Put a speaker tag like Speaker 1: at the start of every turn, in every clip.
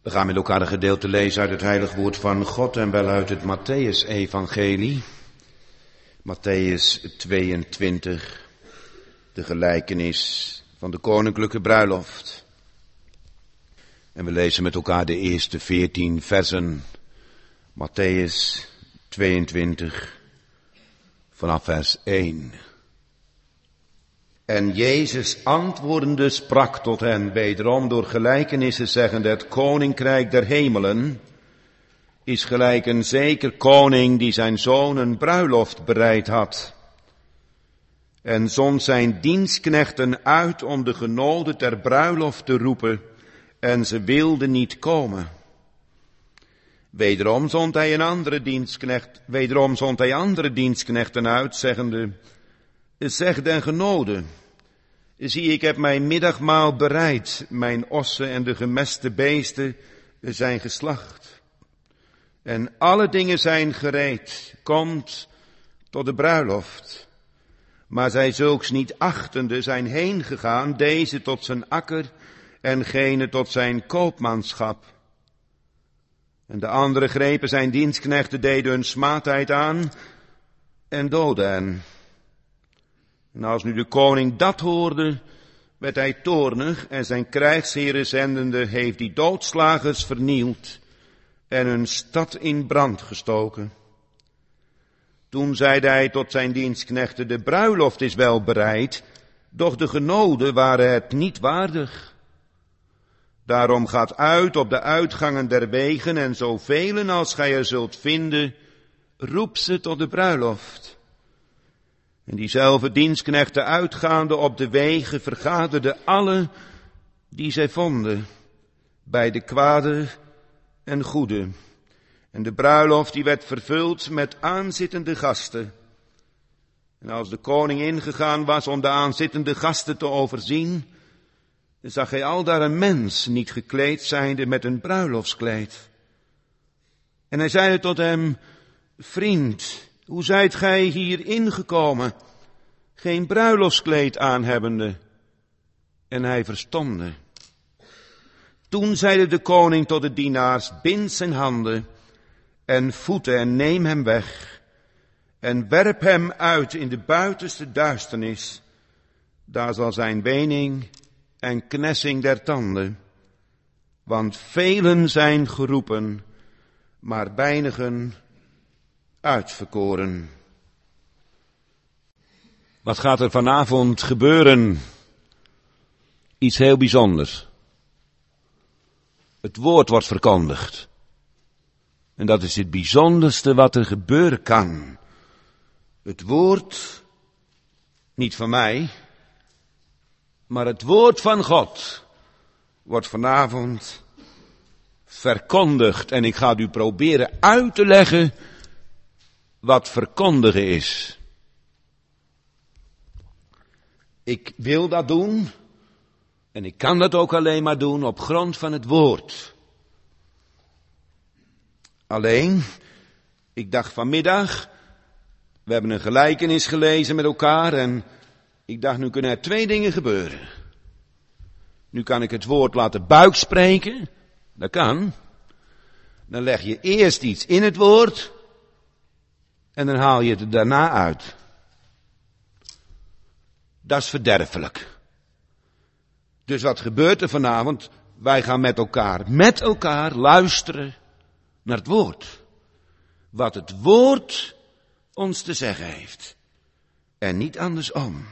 Speaker 1: We gaan met elkaar een gedeelte lezen uit het heilig woord van God en wel uit het Mattheüs-evangelie. Mattheüs 22, de gelijkenis van de koninklijke bruiloft. En we lezen met elkaar de eerste 14 versen. Mattheüs 22, vanaf vers 1. En Jezus antwoordende sprak tot hen wederom door gelijkenissen zeggende: het koninkrijk der hemelen is gelijk een zeker koning die zijn zoon een bruiloft bereid had. En zond zijn dienstknechten uit om de genoden ter bruiloft te roepen, en ze wilden niet komen. Wederom zond hij andere dienstknechten uit, zeggende: zeg den genoden, zie, ik heb mijn middagmaal bereid, mijn ossen en de gemeste beesten zijn geslacht. En alle dingen zijn gereed, komt tot de bruiloft. Maar zij zulks niet achtende zijn heen gegaan, deze tot zijn akker en gene tot zijn koopmanschap. En de andere grepen zijn dienstknechten, deden hun smaadheid aan en doodden hen. En als nu de koning dat hoorde, werd hij toornig en zijn krijgsheren zendende heeft die doodslagers vernield en hun stad in brand gestoken. Toen zeide hij tot zijn dienstknechten: de bruiloft is wel bereid, doch de genoden waren het niet waardig. Daarom gaat uit op de uitgangen der wegen en zoveel als gij er zult vinden, roep ze tot de bruiloft. En diezelfde dienstknechten uitgaande op de wegen vergaderden alle die zij vonden, bij de kwade en goede. En de bruiloft die werd vervuld met aanzittende gasten. En als de koning ingegaan was om de aanzittende gasten te overzien, zag hij aldaar een mens niet gekleed zijnde met een bruiloftskleed. En hij zeide tot hem: vriend, hoe zijt gij hier ingekomen, geen bruiloftskleed aanhebbende? En hij verstomde. Toen zeide de koning tot de dienaars: bind zijn handen en voeten en neem hem weg en werp hem uit in de buitenste duisternis. Daar zal zijn wening en knessing der tanden. Want velen zijn geroepen, maar weinigen uitverkoren. Wat gaat er vanavond gebeuren? Iets heel bijzonders. Het woord wordt verkondigd. En dat is het bijzonderste wat er gebeuren kan. Het woord, niet van mij, maar het woord van God wordt vanavond verkondigd. En ik ga u proberen uit te leggen wat verkondigen is. Ik wil dat doen en ik kan dat ook alleen maar doen op grond van het woord. Alleen, ik dacht vanmiddag, we hebben een gelijkenis gelezen met elkaar en ik dacht, nu kunnen er 2 dingen gebeuren. Nu kan ik het woord laten buikspreken, dat kan. Dan leg je eerst iets in het woord en dan haal je het er daarna uit. Dat is verderfelijk. Dus wat gebeurt er vanavond? Wij gaan met elkaar luisteren naar het woord. Wat het woord ons te zeggen heeft. En niet andersom.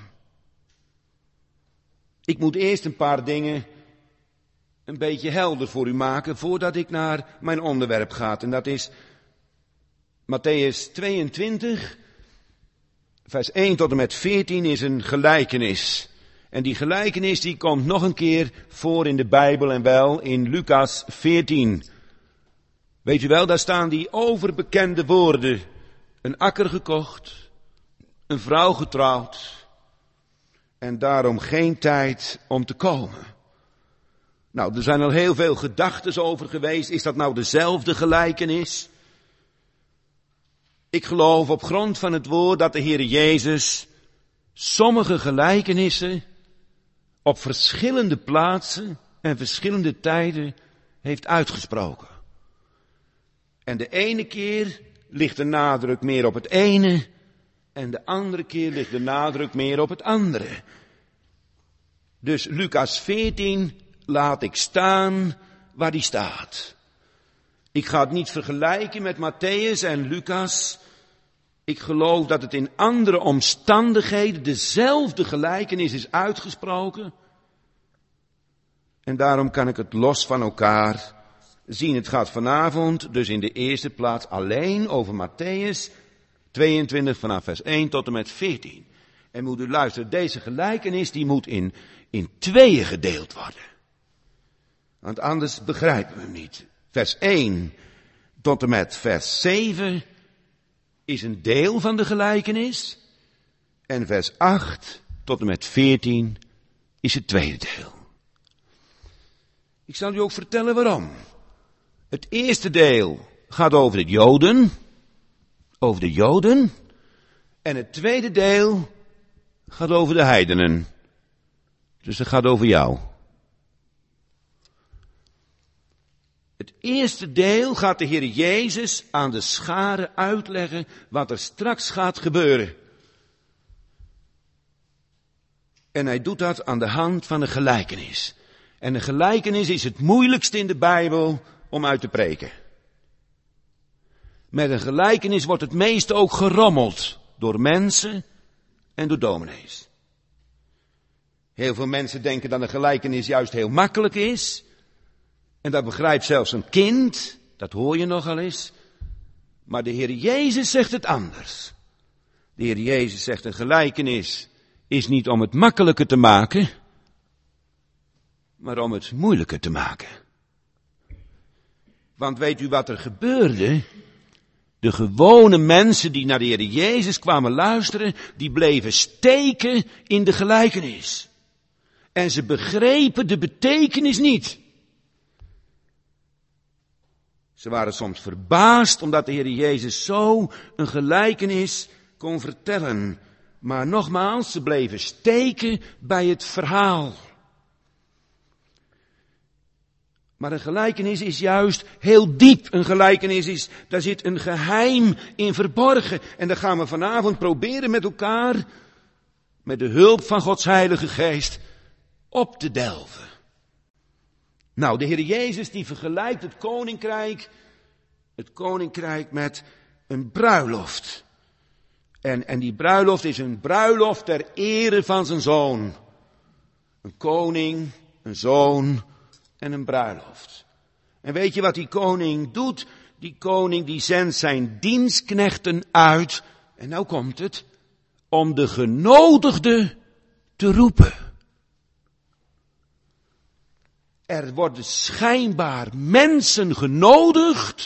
Speaker 1: Ik moet eerst een paar dingen een beetje helder voor u maken voordat ik naar mijn onderwerp ga. En dat is Mattheüs 22, vers 1 tot en met 14 is een gelijkenis. En die gelijkenis die komt nog een keer voor in de Bijbel en wel in Lucas 14. Weet u wel, daar staan die overbekende woorden. Een akker gekocht, een vrouw getrouwd en daarom geen tijd om te komen. Nou, er zijn al heel veel gedachten over geweest. Is dat nou dezelfde gelijkenis? Ik geloof op grond van het woord dat de Heer Jezus sommige gelijkenissen op verschillende plaatsen en verschillende tijden heeft uitgesproken. En de ene keer ligt de nadruk meer op het ene en de andere keer ligt de nadruk meer op het andere. Dus Lucas 14 laat ik staan waar die staat. Ik ga het niet vergelijken met Matthäus en Lucas. Ik geloof dat het in andere omstandigheden dezelfde gelijkenis is uitgesproken. En daarom kan ik het los van elkaar zien. Het gaat vanavond dus in de eerste plaats alleen over Matthäus 22 vanaf vers 1 tot en met 14. En moet u luisteren, deze gelijkenis die moet in tweeën gedeeld worden. Want anders begrijpen we hem niet. Vers 1 tot en met vers 7 is een deel van de gelijkenis. En vers 8 tot en met 14 is het tweede deel. Ik zal u ook vertellen waarom. Het eerste deel gaat over de Joden. Over de Joden. En het tweede deel gaat over de heidenen. Dus het gaat over jou. Het eerste deel gaat de Heer Jezus aan de scharen uitleggen wat er straks gaat gebeuren. En hij doet dat aan de hand van een gelijkenis. En een gelijkenis is het moeilijkste in de Bijbel om uit te preken. Met een gelijkenis wordt het meeste ook gerommeld door mensen en door dominees. Heel veel mensen denken dat een gelijkenis juist heel makkelijk is. En dat begrijpt zelfs een kind, dat hoor je nogal eens. Maar de Heer Jezus zegt het anders. De Heer Jezus zegt een gelijkenis is niet om het makkelijker te maken, maar om het moeilijker te maken. Want weet u wat er gebeurde? De gewone mensen die naar de Heer Jezus kwamen luisteren, die bleven steken in de gelijkenis. En ze begrepen de betekenis niet. Ze waren soms verbaasd omdat de Heer Jezus zo een gelijkenis kon vertellen. Maar nogmaals, ze bleven steken bij het verhaal. Maar een gelijkenis is juist heel diep. Een gelijkenis is, daar zit een geheim in verborgen. En dat gaan we vanavond proberen met elkaar, met de hulp van Gods Heilige Geest, op te delven. Nou, de Heer Jezus die vergelijkt het koninkrijk met een bruiloft. En die bruiloft is een bruiloft ter ere van zijn zoon. Een koning, een zoon en een bruiloft. En weet je wat die koning doet? Die koning die zendt zijn dienstknechten uit, en nou komt het, om de genodigden te roepen. Er worden schijnbaar mensen genodigd.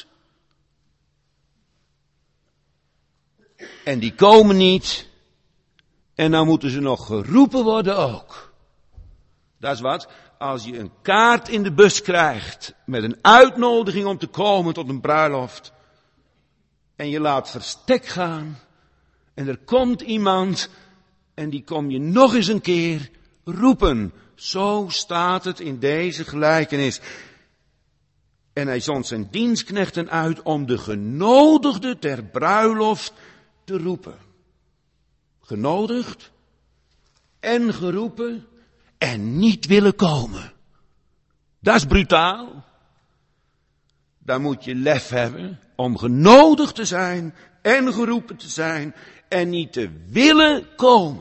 Speaker 1: En die komen niet. En dan moeten ze nog geroepen worden ook. Dat is wat. Als je een kaart in de bus krijgt met een uitnodiging om te komen tot een bruiloft. En je laat verstek gaan. En er komt iemand en die kom je nog eens een keer roepen. Zo staat het in deze gelijkenis. En hij zond zijn dienstknechten uit om de genodigden ter bruiloft te roepen. Genodigd en geroepen en niet willen komen. Dat is brutaal. Daar moet je lef hebben om genodigd te zijn en geroepen te zijn en niet te willen komen.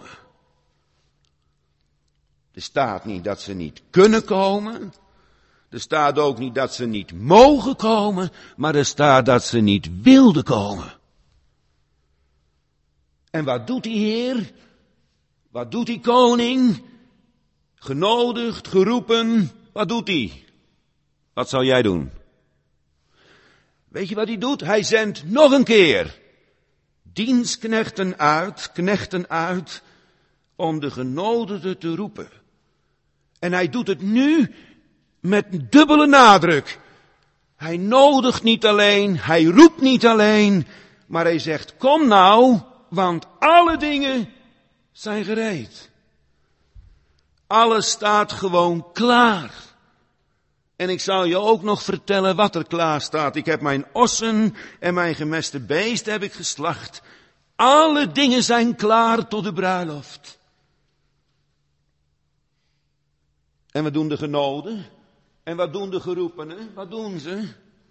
Speaker 1: Er staat niet dat ze niet kunnen komen. Er staat ook niet dat ze niet mogen komen, maar er staat dat ze niet wilden komen. En wat doet die Heer? Wat doet die koning? Genodigd, geroepen, wat doet hij? Wat zal jij doen? Weet je wat hij doet? Hij zendt nog een keer knechten uit, om de genodigden te roepen. En hij doet het nu met dubbele nadruk. Hij nodigt niet alleen, hij roept niet alleen, maar hij zegt, kom nou, want alle dingen zijn gereed. Alles staat gewoon klaar. En ik zal je ook nog vertellen wat er klaar staat. Ik heb mijn ossen en mijn gemeste beest heb ik geslacht. Alle dingen zijn klaar tot de bruiloft. En wat doen de genoden? En wat doen de geroepenen? Wat doen ze?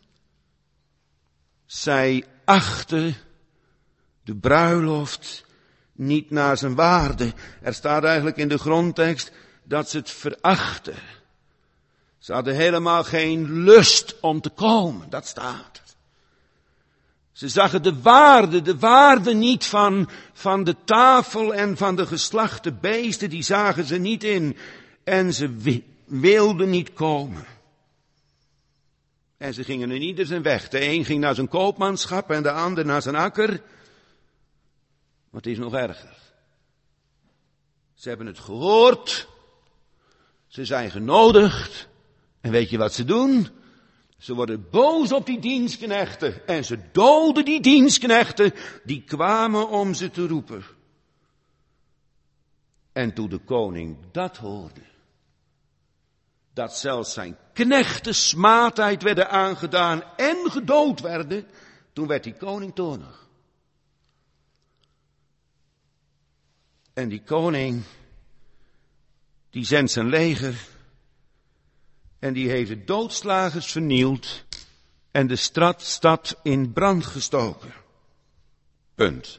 Speaker 1: Zij achten de bruiloft niet naar zijn waarde. Er staat eigenlijk in de grondtekst dat ze het verachten. Ze hadden helemaal geen lust om te komen, dat staat er. Ze zagen de waarde niet van de tafel en van de geslachte beesten, die zagen ze niet in. En ze wilden niet komen. En ze gingen in ieder zijn weg. De een ging naar zijn koopmanschap en de ander naar zijn akker. Maar het is nog erger. Ze hebben het gehoord. Ze zijn genodigd. En weet je wat ze doen? Ze worden boos op die dienstknechten. En ze doden die dienstknechten. Die kwamen om ze te roepen. En toen de koning dat hoorde. Dat zelfs zijn knechten smaadheid werden aangedaan en gedood werden. Toen werd die koning toornig. En die koning, die zendt zijn leger. En die heeft de doodslagers vernield. En de stad in brand gestoken. Punt.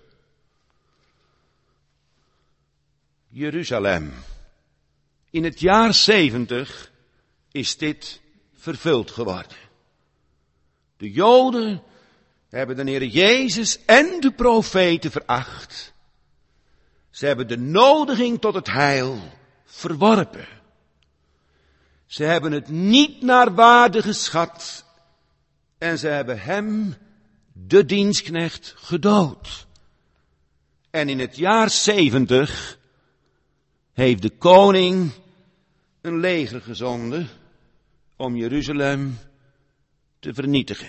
Speaker 1: Jeruzalem. In het jaar 70 is dit vervuld geworden. De Joden hebben de Heer Jezus en de profeten veracht. Ze hebben de nodiging tot het heil verworpen. Ze hebben het niet naar waarde geschat. En ze hebben hem, de dienstknecht, gedood. En in het jaar 70 heeft de koning een leger gezonden om Jeruzalem te vernietigen.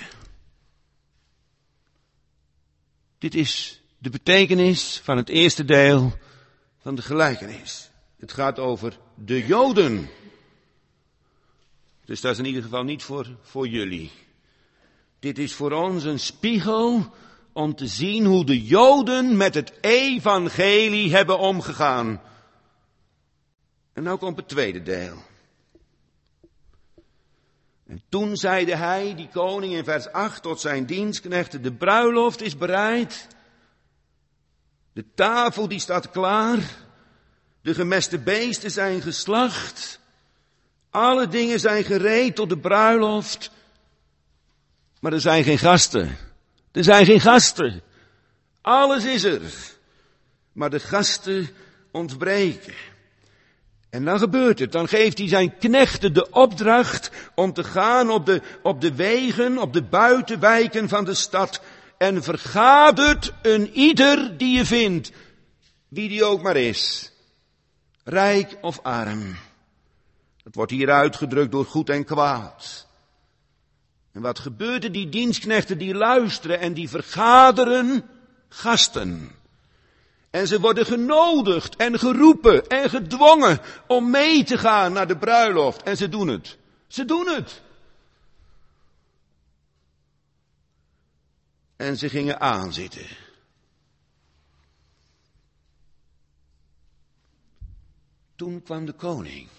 Speaker 1: Dit is de betekenis van het eerste deel van de gelijkenis. Het gaat over de Joden. Dus dat is in ieder geval niet voor jullie. Dit is voor ons een spiegel om te zien hoe de Joden met het evangelie hebben omgegaan. En nou komt het tweede deel. En toen zeide hij, die koning in vers 8, tot zijn dienstknechten, de bruiloft is bereid. De tafel die staat klaar. De gemeste beesten zijn geslacht. Alle dingen zijn gereed tot de bruiloft. Maar er zijn geen gasten. Er zijn geen gasten. Alles is er. Maar de gasten ontbreken. En dan gebeurt het. Dan geeft hij zijn knechten de opdracht om te gaan op de wegen, op de buitenwijken van de stad. En vergadert een ieder die je vindt. Wie die ook maar is. Rijk of arm. Het wordt hier uitgedrukt door goed en kwaad. En wat gebeurt er? Die dienstknechten die luisteren en die vergaderen gasten. En ze worden genodigd en geroepen en gedwongen om mee te gaan naar de bruiloft. En ze doen het. Ze doen het. En ze gingen aanzitten. Toen kwam de koning.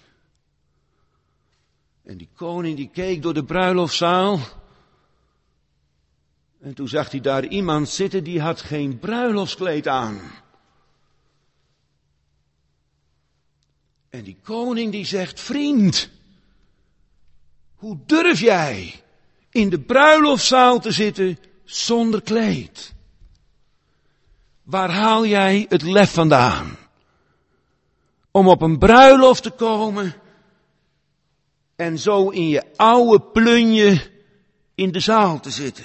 Speaker 1: En die koning die keek door de bruiloftszaal. En toen zag hij daar iemand zitten die had geen bruiloftskleed aan. En die koning die zegt, vriend, hoe durf jij in de bruiloftszaal te zitten zonder kleed? Waar haal jij het lef vandaan? Om op een bruiloft te komen en zo in je oude plunje in de zaal te zitten.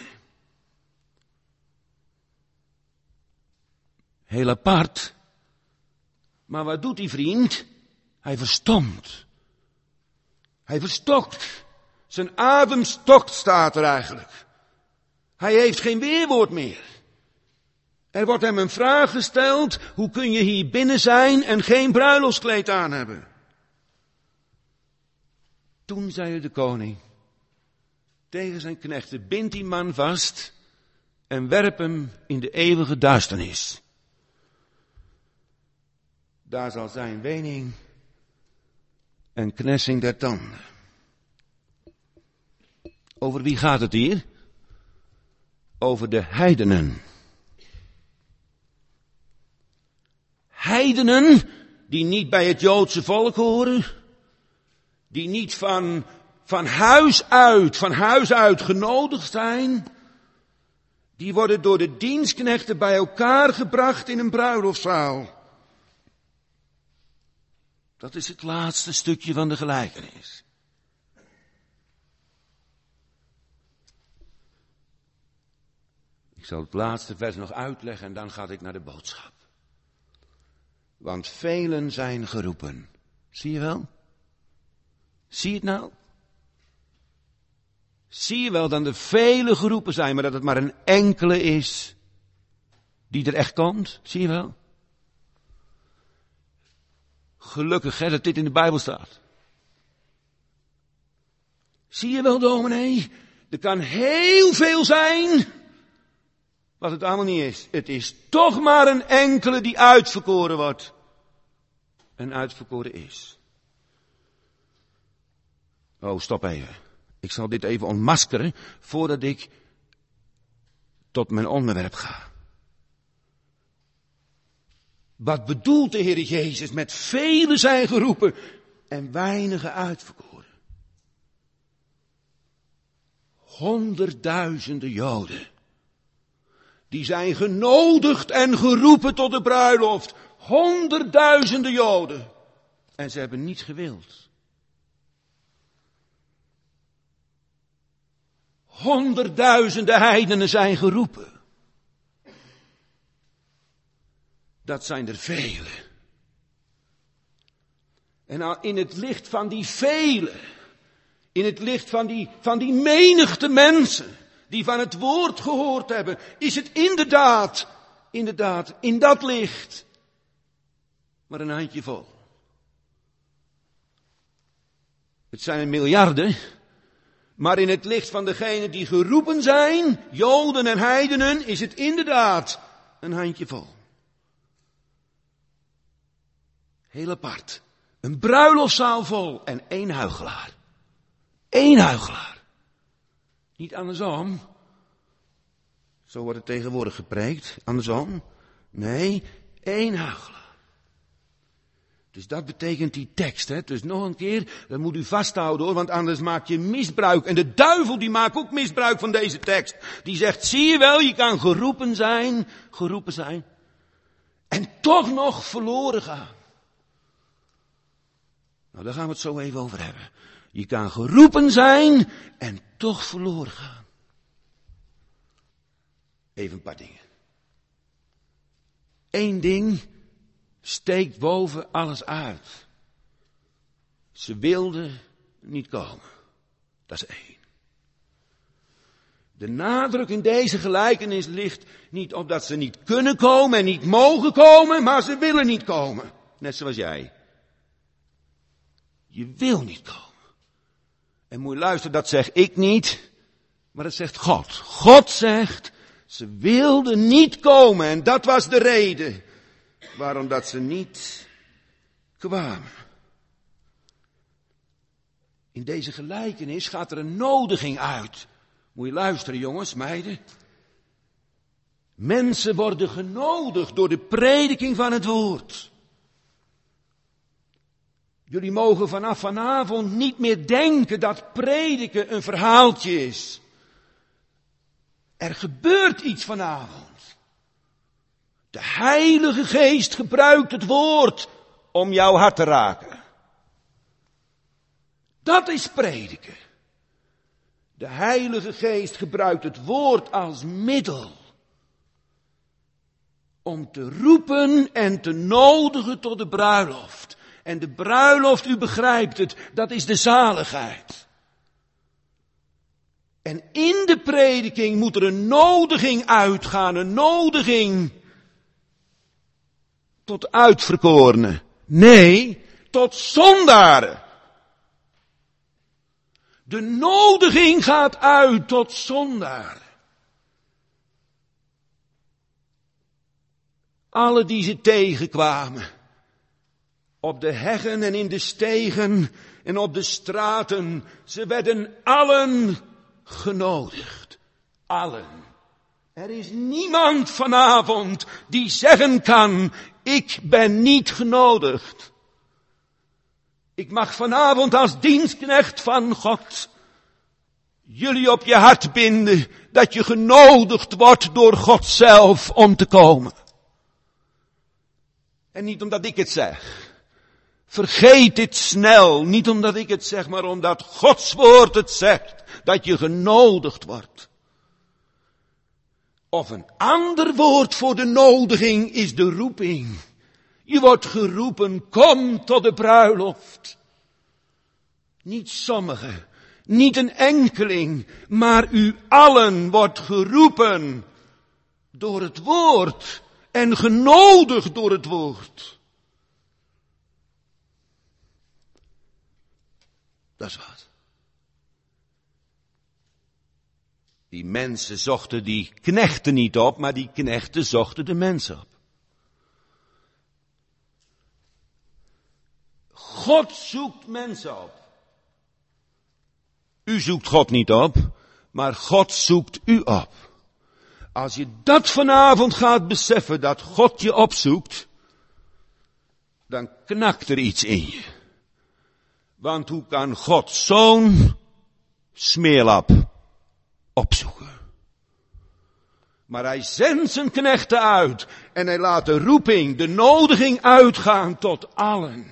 Speaker 1: Heel apart. Maar wat doet die vriend? Hij verstomt. Hij verstokt. Zijn adem stokt, staat er eigenlijk. Hij heeft geen weerwoord meer. Er wordt hem een vraag gesteld. Hoe kun je hier binnen zijn en geen bruiloftskleed aan hebben? Toen zei de koning tegen zijn knechten, bind die man vast en werp hem in de eeuwige duisternis. Daar zal zijn wening en knessing der tanden. Over wie gaat het hier? Over de heidenen. Heidenen die niet bij het Joodse volk horen, die niet van huis uit genodigd zijn, die worden door de dienstknechten bij elkaar gebracht in een bruiloftszaal. Dat is het laatste stukje van de gelijkenis. Ik zal het laatste vers nog uitleggen en dan ga ik naar de boodschap. Want velen zijn geroepen. Zie je wel? Zie je het nou? Zie je wel dat er velen geroepen zijn, maar dat het maar een enkele is die er echt komt? Zie je wel? Gelukkig hè, dat dit in de Bijbel staat. Zie je wel, dominee? Er kan heel veel zijn wat het allemaal niet is. Het is toch maar een enkele die uitverkoren wordt. En uitverkoren is. Oh, stop even. Ik zal dit even ontmaskeren voordat ik tot mijn onderwerp ga. Wat bedoelt de Heer Jezus met velen zijn geroepen en weinigen uitverkoren? Honderdduizenden Joden. Die zijn genodigd en geroepen tot de bruiloft. Honderdduizenden Joden. En ze hebben niet gewild. Honderdduizenden heidenen zijn geroepen. Dat zijn er velen. En in het licht van die velen, in het licht van die menigte mensen die van het woord gehoord hebben, is het inderdaad, in dat licht, maar een handjevol. Het zijn er miljarden, maar in het licht van degenen die geroepen zijn, Joden en heidenen, is het inderdaad een handjevol. Heel apart. Een bruiloftszaal vol en één huichelaar. Eén huichelaar. Niet andersom. Zo wordt het tegenwoordig gepreekt. Andersom. Nee, één huichelaar. Dus dat betekent die tekst. Hè? Dus nog een keer, dat moet u vasthouden hoor, want anders maak je misbruik. En de duivel die maakt ook misbruik van deze tekst. Die zegt, zie je wel, je kan geroepen zijn. En toch nog verloren gaan. Nou, daar gaan we het zo even over hebben. Je kan geroepen zijn en toch verloren gaan. Even een paar dingen. Eén ding steekt boven alles uit. Ze wilden niet komen. Dat is één. De nadruk in deze gelijkenis ligt niet op dat ze niet kunnen komen en niet mogen komen, maar ze willen niet komen. Net zoals jij. Je wil niet komen. En moet je luisteren, dat zeg ik niet, maar dat zegt God. God zegt, ze wilden niet komen en dat was de reden waarom dat ze niet kwamen. In deze gelijkenis gaat er een nodiging uit. Moet je luisteren jongens, meiden. Mensen worden genodigd door de prediking van het woord. Jullie mogen vanaf vanavond niet meer denken dat prediken een verhaaltje is. Er gebeurt iets vanavond. De Heilige Geest gebruikt het woord om jouw hart te raken. Dat is prediken. De Heilige Geest gebruikt het woord als middel. Om te roepen en te nodigen tot de bruiloft. En de bruiloft, u begrijpt het, dat is de zaligheid. En in de prediking moet er een nodiging uitgaan, een nodiging tot uitverkorenen. Nee, tot zondaren.
Speaker 2: De nodiging gaat uit tot zondaar. Alle die ze tegenkwamen, op de heggen en in de stegen en op de straten, ze werden allen genodigd. Allen. Er is niemand vanavond die zeggen kan, ik ben niet genodigd. Ik mag vanavond als dienstknecht van God jullie op je hart binden dat je genodigd wordt door God zelf om te komen. En niet omdat ik het zeg. Vergeet dit snel, niet omdat ik het zeg, maar omdat Gods woord het zegt, dat je genodigd wordt. Of een ander woord voor de nodiging is de roeping. Je wordt geroepen, kom tot de bruiloft. Niet sommigen, niet een enkeling, maar u allen wordt geroepen door het woord en genodigd door het woord. Dat is wat. Die mensen zochten die knechten niet op, maar die knechten zochten de mensen op. God zoekt mensen op. U zoekt God niet op, maar God zoekt u op. Als je dat vanavond gaat beseffen, dat God je opzoekt, dan knakt er iets in je. Want hoe kan God zo'n smeerlap opzoeken? Maar hij zendt zijn knechten uit en hij laat de roeping, de nodiging uitgaan tot allen.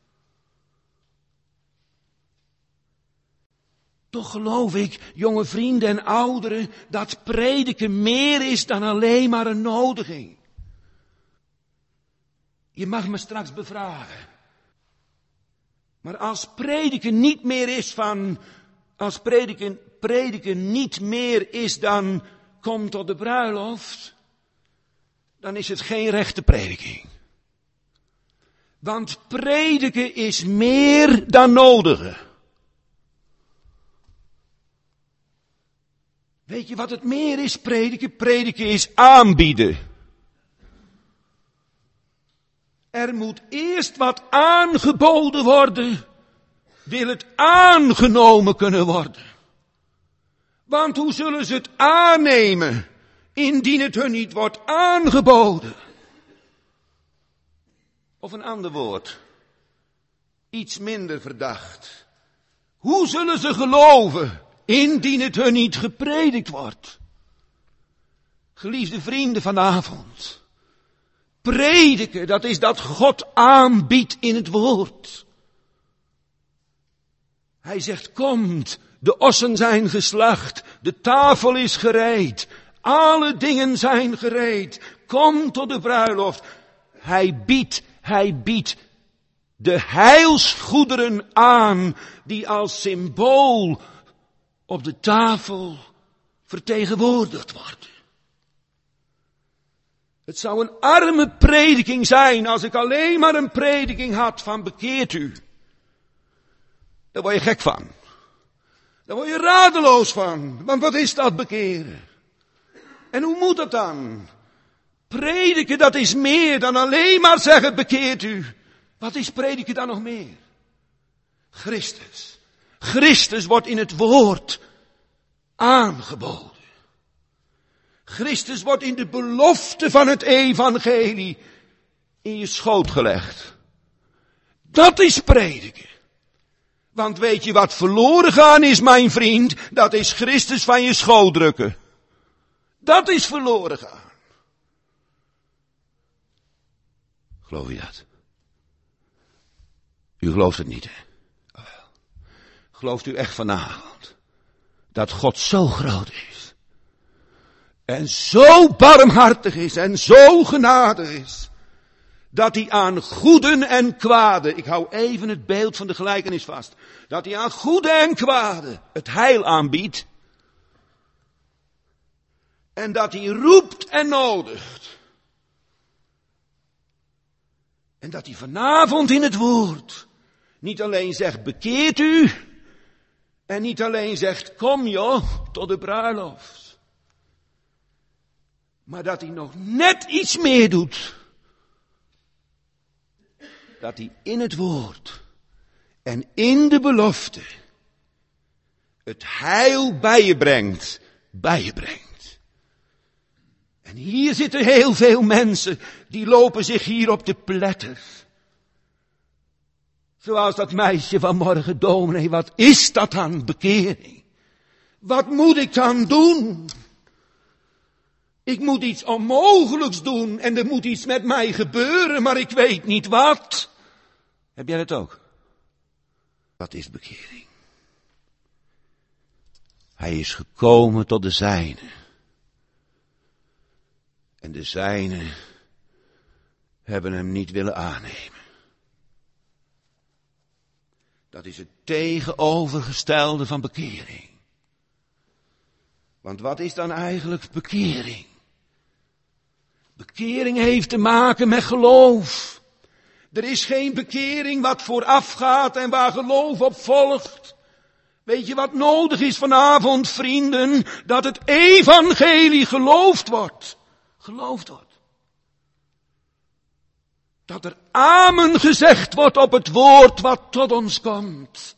Speaker 2: Toch geloof ik, jonge vrienden en ouderen, dat prediken meer is dan alleen maar een nodiging. Je mag me straks bevragen. Maar als prediken niet meer is als prediken niet meer is dan kom tot de bruiloft, dan is het geen rechte prediking. Want prediken is meer dan nodigen. Weet je wat het meer is, prediken? Prediken is aanbieden. Er moet eerst wat aangeboden worden, wil het aangenomen kunnen worden. Want hoe zullen ze het aannemen, indien het hun niet wordt aangeboden? Of een ander woord, iets minder verdacht. Hoe zullen ze geloven, indien het hun niet gepredikt wordt? Geliefde vrienden vanavond, prediken, dat is dat God aanbiedt in het woord. Hij zegt, komt, de ossen zijn geslacht, de tafel is gereed, alle dingen zijn gereed, kom tot de bruiloft. Hij biedt de heilsgoederen aan die als symbool op de tafel vertegenwoordigd worden. Het zou een arme prediking zijn als ik alleen maar een prediking had van bekeert u. Daar word je gek van. Daar word je radeloos van. Want wat is dat bekeren? En hoe moet dat dan? Prediken, dat is meer dan alleen maar zeggen bekeert u. Wat is prediken dan nog meer? Christus. Christus wordt in het woord aangeboden. Christus wordt in de belofte van het evangelie in je schoot gelegd. Dat is prediken. Want weet je wat verloren gaan is, mijn vriend? Dat is Christus van je schoot drukken. Dat is verloren gaan. Geloof je dat? U gelooft het niet, hè? Oh wel. Gelooft u echt vanavond dat God zo groot is? En zo barmhartig is en zo genadig is, dat hij aan goeden en kwaden, ik hou even het beeld van de gelijkenis vast, dat hij aan goeden en kwaden het heil aanbiedt, en dat hij roept en nodigt. En dat hij vanavond in het woord niet alleen zegt bekeert u, En niet alleen zegt, kom joh, tot de bruiloft. Maar dat hij nog net iets meer doet. Dat hij in het woord en in de belofte het heil bij je brengt. En hier zitten heel veel mensen, die lopen zich hier op de pletter. Zoals dat meisje vanmorgen, dominee, wat is dat dan, bekering? Wat moet ik dan doen? Ik moet iets onmogelijks doen en er moet iets met mij gebeuren, maar ik weet niet wat. Heb jij dat ook? Wat is bekering? Hij is gekomen tot de zijnen. En de zijnen hebben hem niet willen aannemen. Dat is het tegenovergestelde van bekering. Want wat is dan eigenlijk bekering? Bekering heeft te maken met geloof. Er is geen bekering wat vooraf gaat en waar geloof op volgt. Weet je wat nodig is vanavond, vrienden? Dat het evangelie geloofd wordt. Dat er amen gezegd wordt op het woord wat tot ons komt.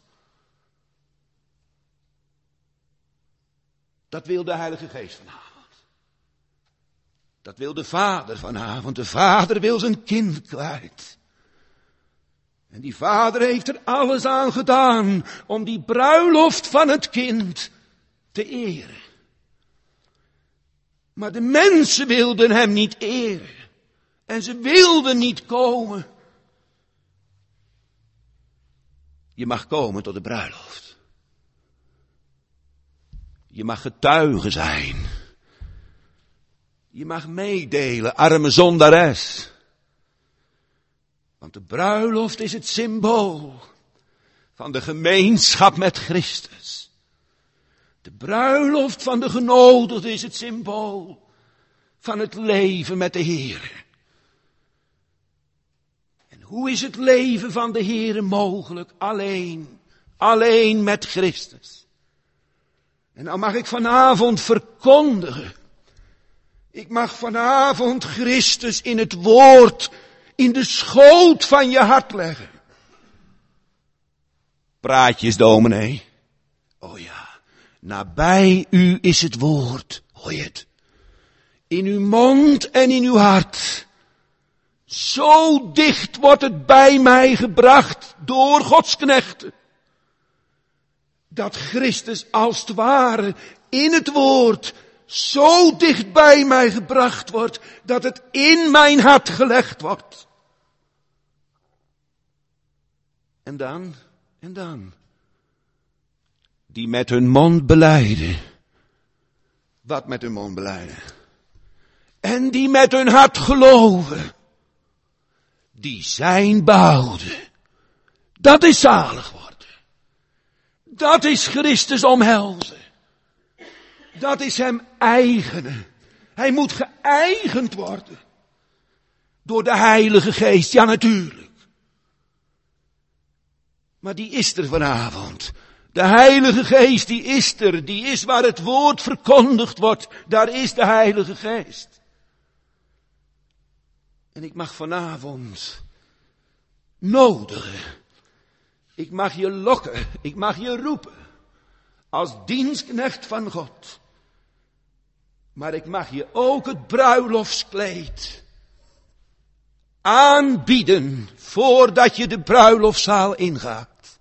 Speaker 2: Dat wil de Heilige Geest vanavond. Dat wil de Vader vanavond. De Vader wil zijn kind kwijt. En die Vader heeft er alles aan gedaan om die bruiloft van het kind te eren. Maar de mensen wilden hem niet eren. En ze wilden niet komen. Je mag komen tot de bruiloft. Je mag getuige zijn. Je mag meedelen, arme zondares. Want de bruiloft is het symbool van de gemeenschap met Christus. De bruiloft van de genodigde is het symbool van het leven met de Heer. En hoe is het leven van de Heer mogelijk? Alleen met Christus. En nou mag ik vanavond verkondigen. Ik mag vanavond Christus in het woord, in de schoot van je hart leggen. Praatjes, dominee. Oh ja, nabij u is het woord, hoor je het? In uw mond en in uw hart. Zo dicht wordt het bij mij gebracht door Gods knechten. Dat Christus als het ware in het woord zo dicht bij mij gebracht wordt, dat het in mijn hart gelegd wordt. En dan. Die met hun mond belijden. Wat met hun mond belijden? En die met hun hart geloven. Die zijn behouden. Dat is zalig worden. Dat is Christus omhelzen. Dat is hem eigenen. Hij moet geëigend worden. Door de Heilige Geest, ja natuurlijk. Maar die is er vanavond. De Heilige Geest, die is er. Die is waar het woord verkondigd wordt. Daar is de Heilige Geest. En ik mag vanavond nodigen. Ik mag je lokken. Ik mag je roepen. Als dienstknecht van God. Maar ik mag je ook het bruiloftskleed aanbieden voordat je de bruiloftzaal ingaat.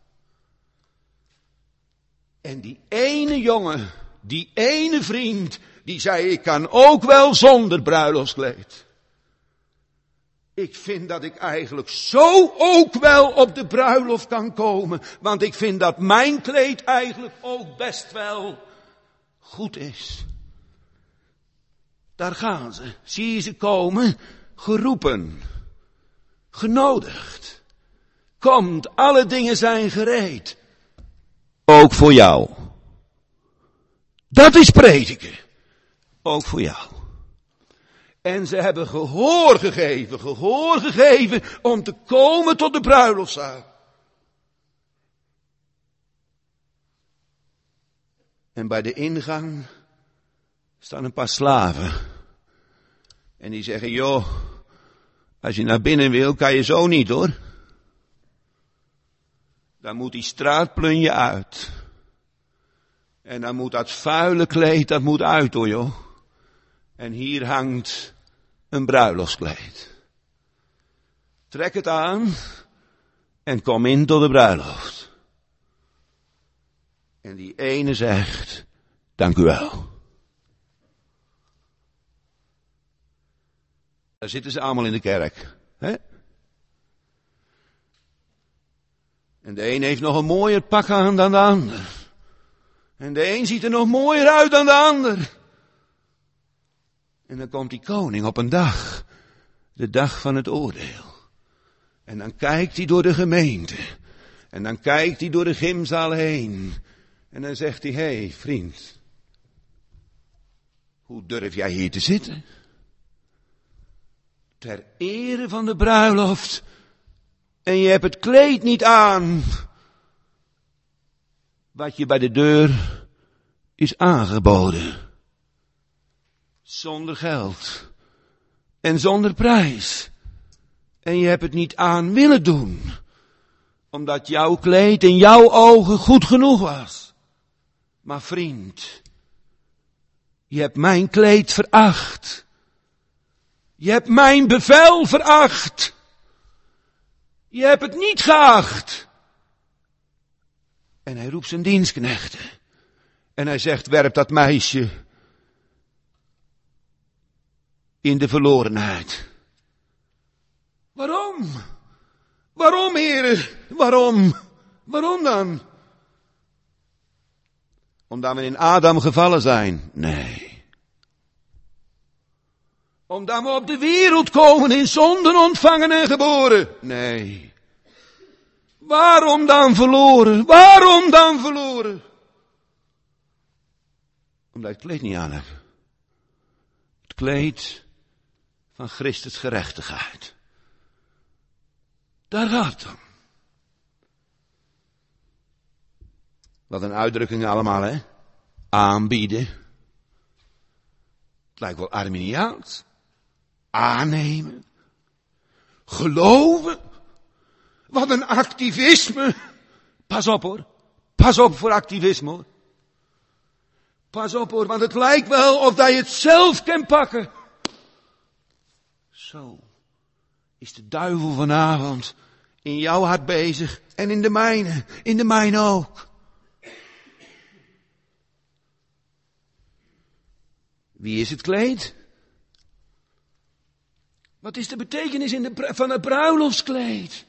Speaker 2: En die ene jongen, die ene vriend, die zei ik kan ook wel zonder bruiloftskleed. Ik vind dat ik eigenlijk zo ook wel op de bruiloft kan komen, want ik vind dat mijn kleed eigenlijk ook best wel goed is. Daar gaan ze. Zie je ze komen? Geroepen. Genodigd. Komt, alle dingen zijn gereed. Ook voor jou. Dat is prediken. Ook voor jou. En ze hebben gehoor gegeven om te komen tot de bruiloftzaal. En bij de ingang staan een paar slaven. En die zeggen, joh, als je naar binnen wil, kan je zo niet hoor. Dan moet die straatplunje uit. En dan moet dat vuile kleed, dat moet uit hoor joh. En hier hangt een bruiloftskleed. Trek het aan en kom in tot de bruiloft. En die ene zegt, dank u wel. Daar zitten ze allemaal in de kerk. Hè? En de een heeft nog een mooier pak aan dan de ander. En de een ziet er nog mooier uit dan de ander. En dan komt die koning op een dag. De dag van het oordeel. En dan kijkt hij door de gemeente. En dan kijkt hij door de gymzaal heen. En dan zegt hij, hé vriend. Hoe durf jij hier te zitten? Ter ere van de bruiloft. En je hebt het kleed niet aan. Wat je bij de deur is aangeboden. Zonder geld. En zonder prijs. En je hebt het niet aan willen doen. Omdat jouw kleed in jouw ogen goed genoeg was. Maar vriend. Je hebt mijn kleed veracht. Je hebt mijn bevel veracht. Je hebt het niet geacht. En hij roept zijn dienstknechten. En hij zegt, werp dat meisje in de verlorenheid. Waarom? Waarom, heren? Waarom? Waarom dan? Omdat we in Adam gevallen zijn? Nee. Omdat we op de wereld komen in zonden ontvangen en geboren? Nee. Waarom dan verloren? Waarom dan verloren? Omdat ik het kleed niet aan heb. Het kleed van Christus gerechtigheid. Daar gaat het om. Wat een uitdrukking allemaal, hè? Aanbieden. Het lijkt wel Arminiaans. Aannemen. Geloven. Wat een activisme. Pas op hoor. Pas op voor activisme hoor. Pas op hoor, want het lijkt wel of dat je het zelf kan pakken. Zo is de duivel vanavond in jouw hart bezig en in de mijne ook. Wie is het kleed? Wat is de betekenis van het bruiloftskleed?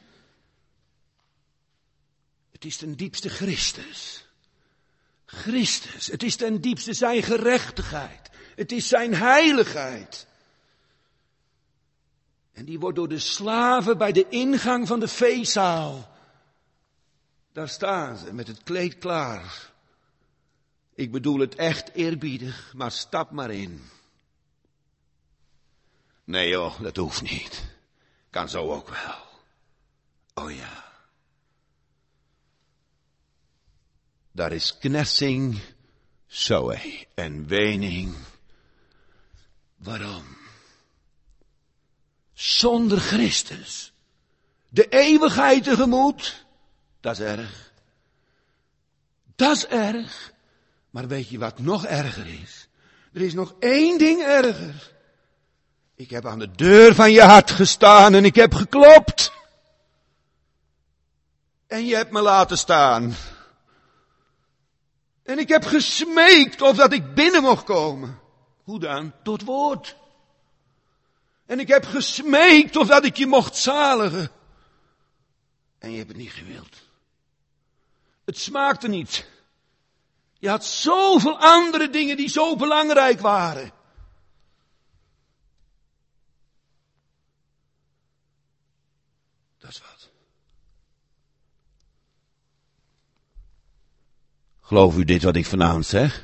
Speaker 2: Het is ten diepste Christus. Christus, het is ten diepste zijn gerechtigheid. Het is zijn heiligheid. En die wordt door de slaven bij de ingang van de feestzaal. Daar staan ze met het kleed klaar. Ik bedoel het echt eerbiedig, maar stap maar in. Nee joh, dat hoeft niet. Kan zo ook wel. Oh ja. Daar is knessing, zoe en wening. Waarom? Zonder Christus. De eeuwigheid tegemoet. Dat is erg. Dat is erg. Maar weet je wat nog erger is? Er is nog één ding erger. Ik heb aan de deur van je hart gestaan en ik heb geklopt. En je hebt me laten staan. En ik heb gesmeekt of dat ik binnen mocht komen. Hoe dan? Door het woord. En ik heb gesmeekt of dat ik je mocht zaligen. En je hebt het niet gewild. Het smaakte niet. Je had zoveel andere dingen die zo belangrijk waren. Dat is wat. Geloof u dit wat ik vanavond zeg?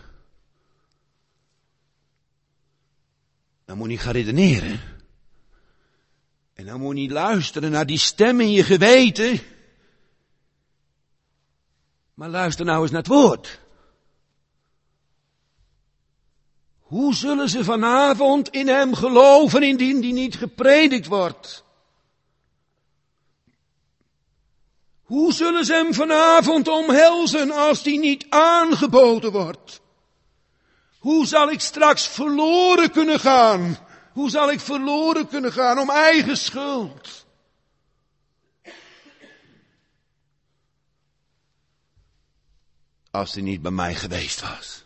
Speaker 2: Dan moet je niet gaan redeneren. En dan moet je niet luisteren naar die stem in je geweten. Maar luister nou eens naar het woord. Hoe zullen ze vanavond in hem geloven indien die niet gepredikt wordt? Hoe zullen ze hem vanavond omhelzen als die niet aangeboden wordt? Hoe zal ik straks verloren kunnen gaan? Hoe zal ik verloren kunnen gaan om eigen schuld? Als hij niet bij mij geweest was.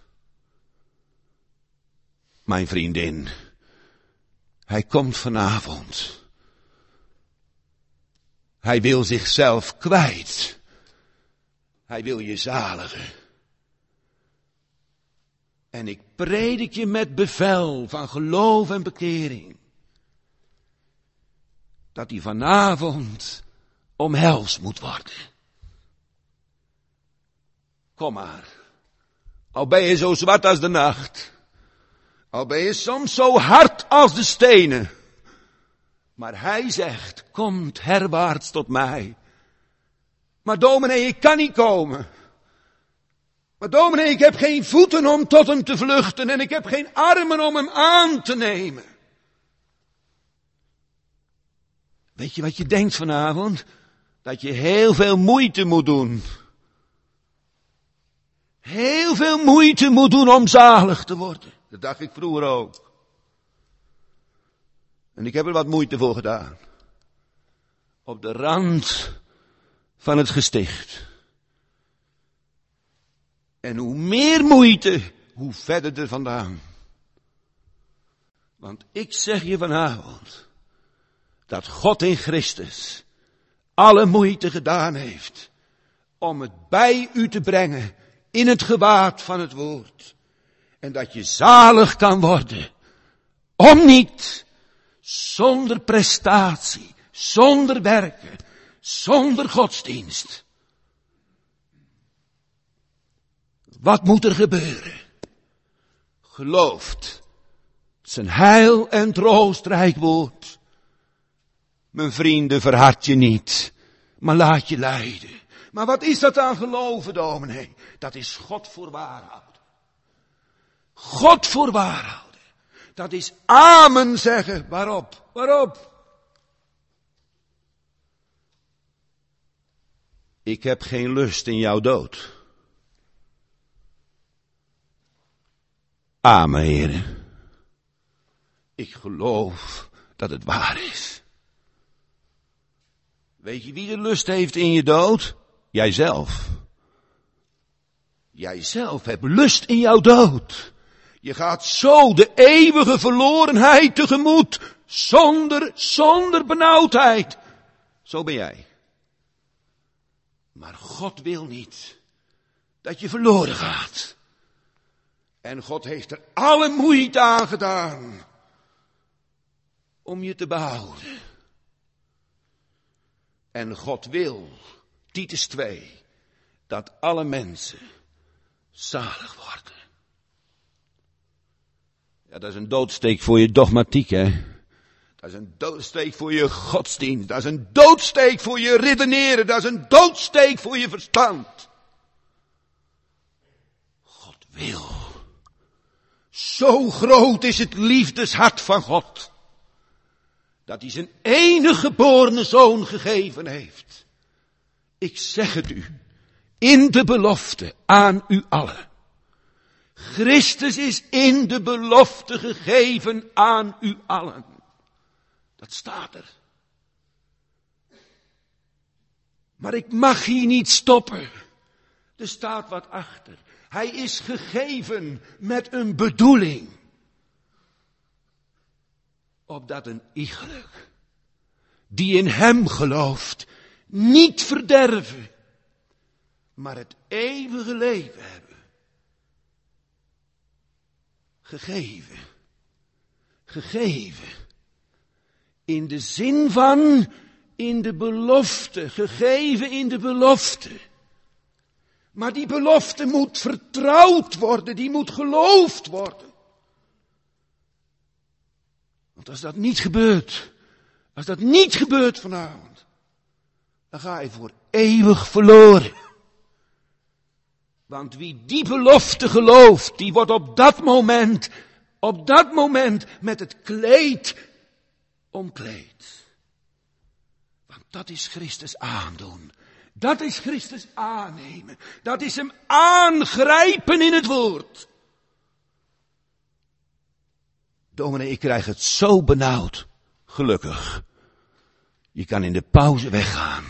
Speaker 2: Mijn vriendin, hij komt vanavond. Hij wil zichzelf kwijt. Hij wil je zaligen. En ik predik je met bevel van geloof en bekering. Dat hij vanavond omhelst moet worden. Kom maar. Al ben je zo zwart als de nacht. Al ben je soms zo hard als de stenen. Maar hij zegt, komt herwaarts tot mij. Maar dominee, ik kan niet komen. Maar dominee, ik heb geen voeten om tot hem te vluchten en ik heb geen armen om hem aan te nemen. Weet je wat je denkt vanavond? Dat je heel veel moeite moet doen. Heel veel moeite moet doen om zalig te worden. Dat dacht ik vroeger ook. En ik heb er wat moeite voor gedaan. Op de rand van het gesticht. En hoe meer moeite, hoe verder er vandaan. Want ik zeg je vanavond, dat God in Christus alle moeite gedaan heeft om het bij u te brengen in het gewaad van het woord. En dat je zalig kan worden, om niet, zonder prestatie, zonder werken, zonder godsdienst. Wat moet er gebeuren? Gelooft zijn heil en troostrijk woord. Mijn vrienden, verhard je niet, maar laat je leiden. Maar wat is dat aan geloven, dominee? Dat is God voorwaarhouden. God voorwaarhouden. Dat is amen zeggen. Waarop? Waarop? Ik heb geen lust in jouw dood. Amen, heren. Ik geloof dat het waar is. Weet je wie de lust heeft in je dood? Jijzelf. Jijzelf hebt lust in jouw dood. Je gaat zo de eeuwige verlorenheid tegemoet. Zonder benauwdheid. Zo ben jij. Maar God wil niet dat je verloren gaat. En God heeft er alle moeite aan gedaan om je te behouden. En God wil, Titus 2, dat alle mensen zalig worden. Ja, dat is een doodsteek voor je dogmatiek, hè. Dat is een doodsteek voor je godsdienst. Dat is een doodsteek voor je redeneren. Dat is een doodsteek voor je verstand. God wil. Zo groot is het liefdeshart van God. Dat hij zijn enige geborene zoon gegeven heeft. Ik zeg het u. In de belofte aan u allen. Christus is in de belofte gegeven aan u allen. Dat staat er. Maar ik mag hier niet stoppen. Er staat wat achter. Hij is gegeven met een bedoeling. Opdat een iegelijk die in hem gelooft niet verderven, maar het eeuwige leven hebben. Gegeven. Gegeven. In de zin van in de belofte. Gegeven in de belofte. Maar die belofte moet vertrouwd worden. Die moet geloofd worden. Want als dat niet gebeurt. Als dat niet gebeurt vanavond. Dan ga je voor eeuwig verloren. Want wie die belofte gelooft. Die wordt op dat moment Op dat moment met het kleed omkleed. Want dat is Christus aandoen. Dat is Christus aannemen. Dat is hem aangrijpen in het woord. Dominee, ik krijg het zo benauwd. Gelukkig. Je kan in de pauze weggaan.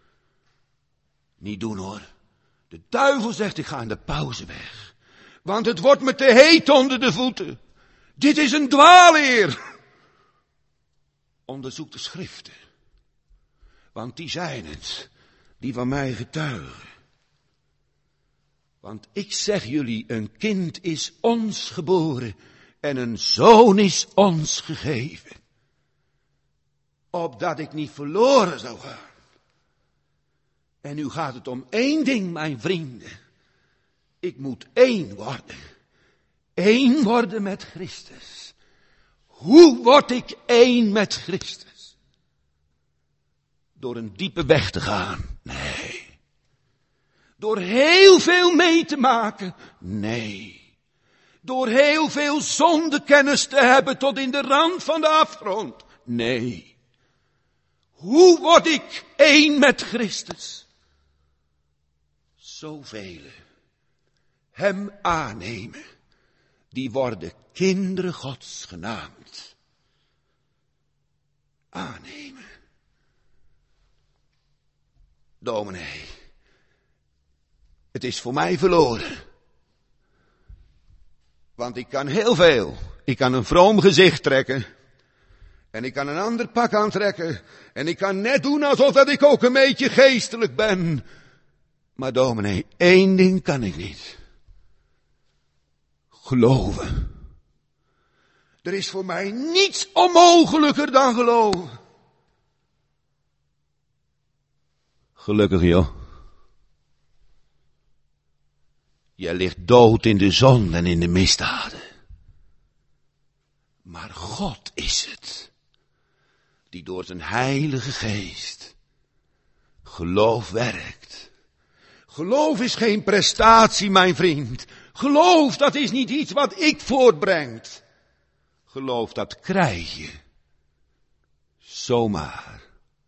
Speaker 2: Niet doen hoor. De duivel zegt, ik ga in de pauze weg. Want het wordt me te heet onder de voeten. Dit is een dwaalleer. Onderzoek de schriften. Want die zijn het, die van mij getuigen. Want ik zeg jullie, een kind is ons geboren en een zoon is ons gegeven. Opdat ik niet verloren zou gaan. En nu gaat het om één ding, mijn vrienden. Ik moet één worden. Eén worden met Christus. Hoe word ik één met Christus? Door een diepe weg te gaan? Nee. Door heel veel mee te maken? Nee. Door heel veel zondekennis te hebben tot in de rand van de afgrond? Nee. Hoe word ik één met Christus? Zoveel hem aannemen, die worden kinderen Gods genaamd. Aannemen. Dominee, het is voor mij verloren. Want ik kan heel veel. Ik kan een vroom gezicht trekken. En ik kan een ander pak aantrekken. En ik kan net doen alsof dat ik ook een beetje geestelijk ben. Maar dominee, één ding kan ik niet. Geloven. Er is voor mij niets onmogelijker dan geloven. Gelukkig joh. Jij ligt dood in de zon en in de misdaden. Maar God is het, die door zijn heilige geest geloof werkt. Geloof is geen prestatie, mijn vriend. Geloof, dat is niet iets wat ik voortbrengt. Geloof, dat krijg je. Zomaar.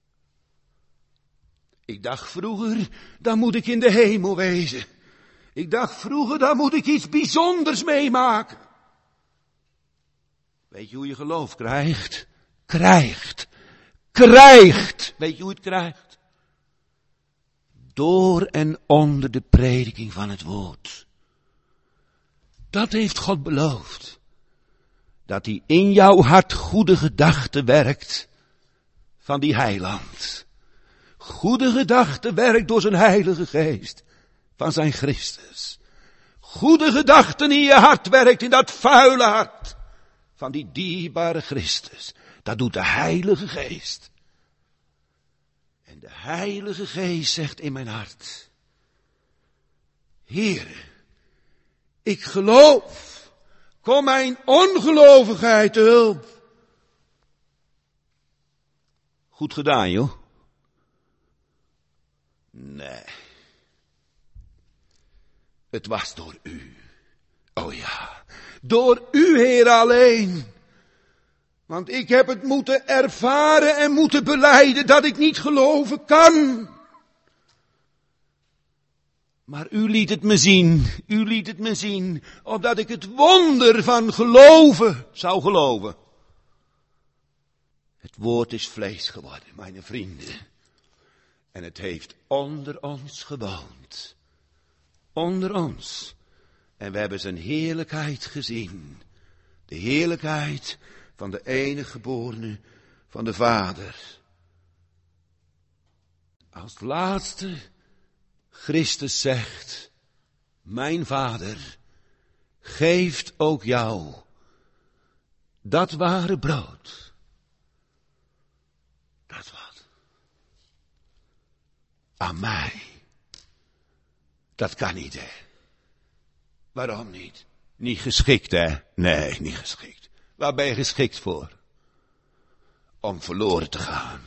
Speaker 2: Ik dacht vroeger, dan moet ik in de hemel wezen. Ik dacht vroeger, dan moet ik iets bijzonders meemaken. Weet je hoe je geloof krijgt? Krijgt. Weet je hoe het krijgt? Door en onder de prediking van het woord. Dat heeft God beloofd. Dat hij in jouw hart goede gedachten werkt van die heiland. Goede gedachten werkt door zijn heilige geest van zijn Christus. Goede gedachten in je hart werkt in dat vuile hart van die dierbare Christus. Dat doet de heilige geest. En de heilige geest zegt in mijn hart. Heere, ik geloof. Kom mijn ongelovigheid te hulp. Goed gedaan, joh. Nee. Het was door u. Oh ja, door u, Heer, alleen. Want ik heb het moeten ervaren en moeten belijden dat ik niet geloven kan. Maar u liet het me zien, opdat ik het wonder van geloven zou geloven. Het woord is vlees geworden, mijn vrienden. En het heeft onder ons gewoond. Onder ons. En we hebben zijn heerlijkheid gezien. De heerlijkheid van de enige geborene van de Vader. Als laatste, Christus zegt, mijn Vader geeft ook jou dat ware brood. Dat wat? Aan mij. Dat kan niet, hè. Waarom niet? Niet geschikt, hè? Nee, niet geschikt. Waar ben je geschikt voor? Om verloren te gaan.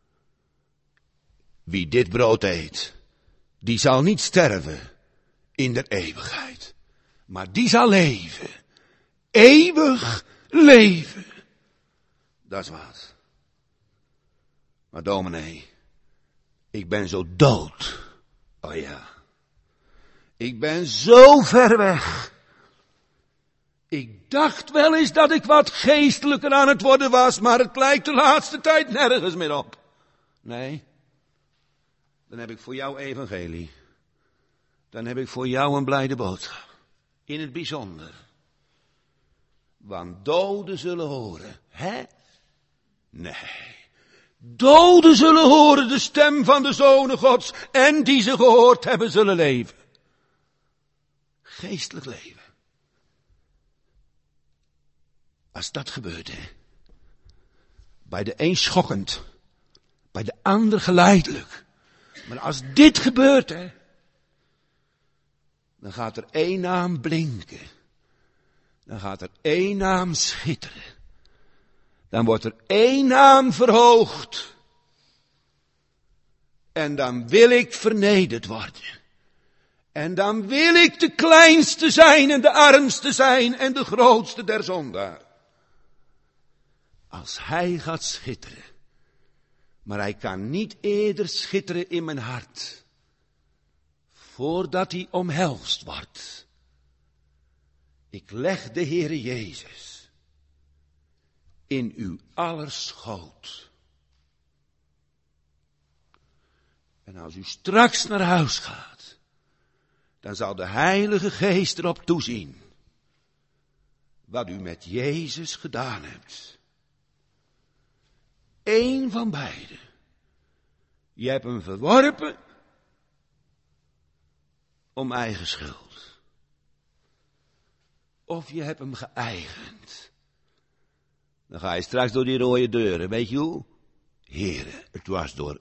Speaker 2: Wie dit brood eet, die zal niet sterven in de eeuwigheid. Maar die zal leven eeuwig leven. Dat is wat. Maar dominee, ik ben zo dood. Oh ja. Ik ben zo ver weg. Ik dacht wel eens dat ik wat geestelijker aan het worden was, maar het lijkt de laatste tijd nergens meer op. Nee, dan heb ik voor jou evangelie. Dan heb ik voor jou een blijde boodschap. In het bijzonder. Want doden zullen horen. Hè? Nee. Doden zullen horen de stem van de Zonen Gods. En die ze gehoord hebben zullen leven. Geestelijk leven. Als dat gebeurt, hè. Bij de een schokkend. Bij de ander geleidelijk. Maar als dit gebeurt, hè. Dan gaat er één naam blinken. Dan gaat er één naam schitteren. Dan wordt er één naam verhoogd. En dan wil ik vernederd worden. En dan wil ik de kleinste zijn en de armste zijn en de grootste der zondaar. Als hij gaat schitteren. Maar hij kan niet eerder schitteren in mijn hart. Voordat hij omhelst wordt. Ik leg de Heere Jezus in uw aller schoot. En als u straks naar huis gaat, dan zal de Heilige Geest erop toezien wat u met Jezus gedaan hebt. Eén van beiden. Je hebt hem verworpen om eigen schuld. Of je hebt hem geëigend. Dan ga je straks door die rode deuren. Weet je hoe? Heere, het was door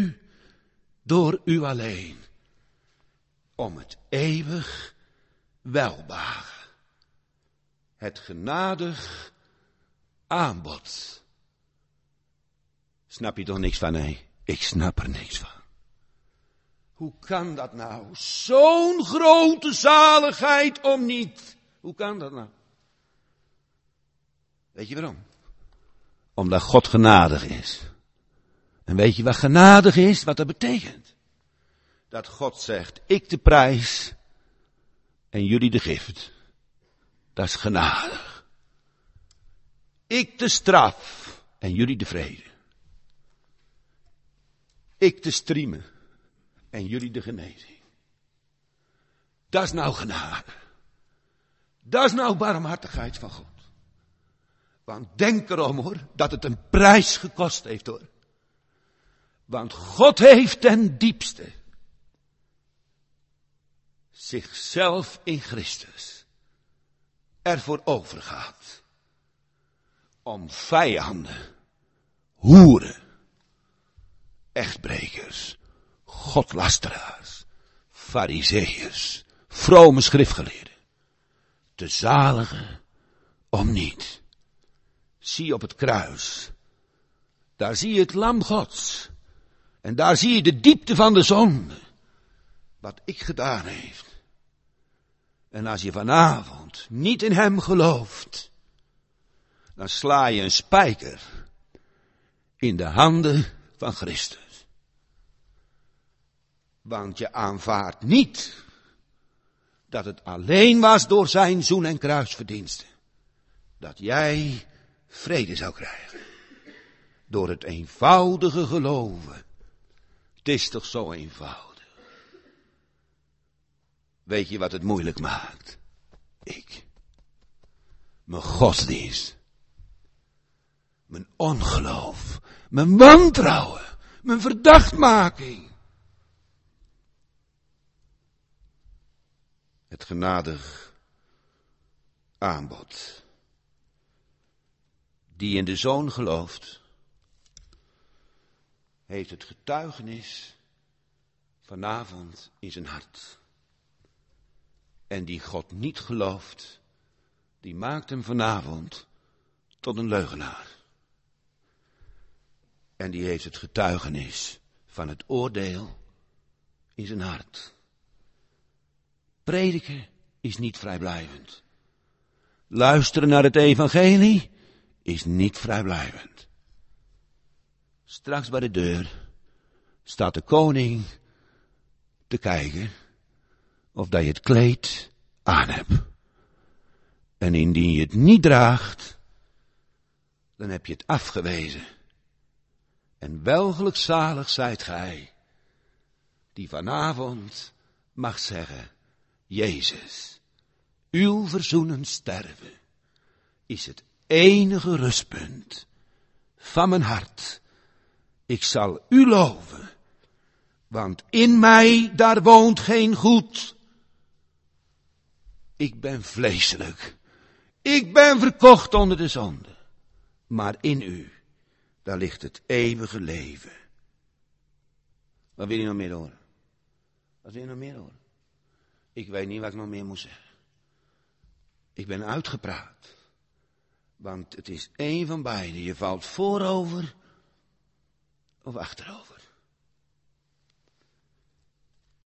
Speaker 2: u alleen. Om het eeuwig welbehagen. Het genadig aanbod. Snap je toch niks van, nee? Ik snap er niks van. Hoe kan dat nou? Zo'n grote zaligheid om niet. Hoe kan dat nou? Weet je waarom? Omdat God genadig is. En weet je wat genadig is? Wat dat betekent? Dat God zegt, ik de prijs en jullie de gift. Dat is genadig. Ik de straf en jullie de vrede. Ik de striemen en jullie de genezing. Dat is nou genade. Dat is nou barmhartigheid van God. Want denk erom hoor, dat het een prijs gekost heeft hoor. Want God heeft ten diepste zichzelf in Christus ervoor overgehad om vijanden, hoeren, echtbrekers, godlasteraars, farizeeërs, vrome schriftgeleerden te zaligen om niet. Zie op het kruis, daar zie je het lam Gods en daar zie je de diepte van de zonde, wat ik gedaan heeft. En als je vanavond niet in hem gelooft, dan sla je een spijker in de handen van Christus. Want je aanvaardt niet dat het alleen was door zijn zoen- en kruisverdiensten dat jij vrede zou krijgen. Door het eenvoudige geloven. Het is toch zo eenvoudig. Weet je wat het moeilijk maakt? Mijn godsdienst. Mijn ongeloof. Mijn wantrouwen. Mijn verdachtmaking. Het genadig aanbod. Die in de Zoon gelooft, heeft het getuigenis vanavond in zijn hart. En die God niet gelooft, die maakt hem vanavond tot een leugenaar. En die heeft het getuigenis van het oordeel in zijn hart. Prediken is niet vrijblijvend. Luisteren naar het evangelie is niet vrijblijvend. Straks bij de deur staat de koning te kijken of dat je het kleed aan hebt. En indien je het niet draagt, dan heb je het afgewezen. En welgelukzalig zijt gij, die vanavond mag zeggen, Jezus, uw verzoenend sterven is het enige rustpunt van mijn hart. Ik zal u loven, want in mij daar woont geen goed. Ik ben vleeselijk, ik ben verkocht onder de zonde, maar in u, daar ligt het eeuwige leven. Wat wil je nog meer horen? Wat wil je nog meer horen? Ik weet niet wat ik nog meer moet zeggen. Ik ben uitgepraat. Want het is één van beiden. Je valt voorover of achterover.